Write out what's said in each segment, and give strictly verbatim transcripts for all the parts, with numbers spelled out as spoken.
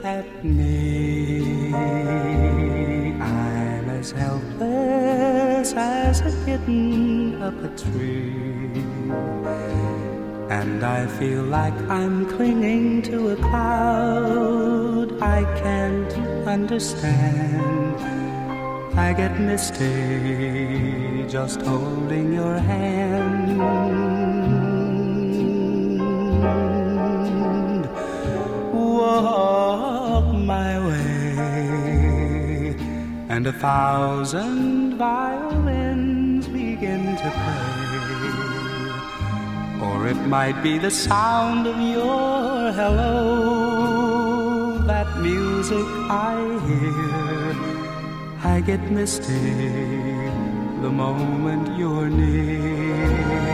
at me. I'm as helpless as a kitten up a tree, and I feel like I'm clinging to a cloud I can't understand. I get misty just holding your hand. Walk my way, and a thousand violins begin to play. Or it might be the sound of your hello, that music I hear. I get misty the moment you're near.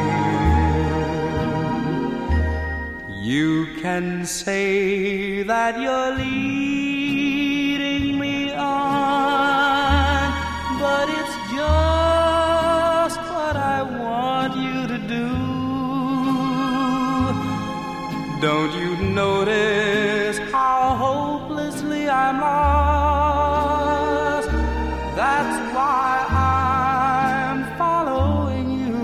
You can say that you're leading me on, but it's just what I want you to do. Don't you notice how hopelessly I'm lost? That's why I'm following you.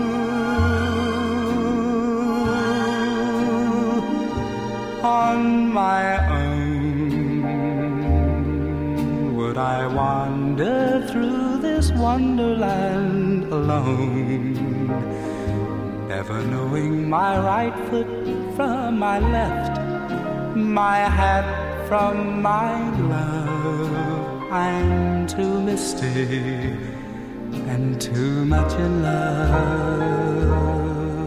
On my own, would I wander through this wonderland alone, never knowing my right foot from my left, my hat from my glove. I'm too misty and too much in love.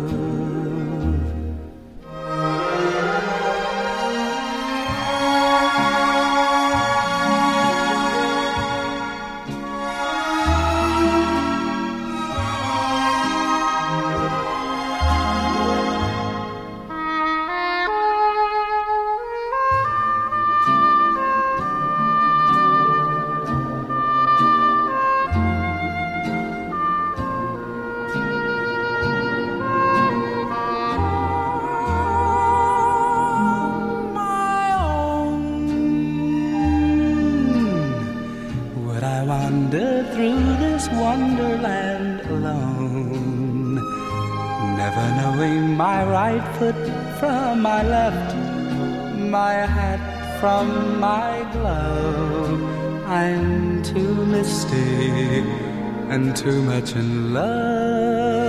Through this wonderland alone, never knowing my right foot from my left, my hat from my glove. I'm too misty and too much in love.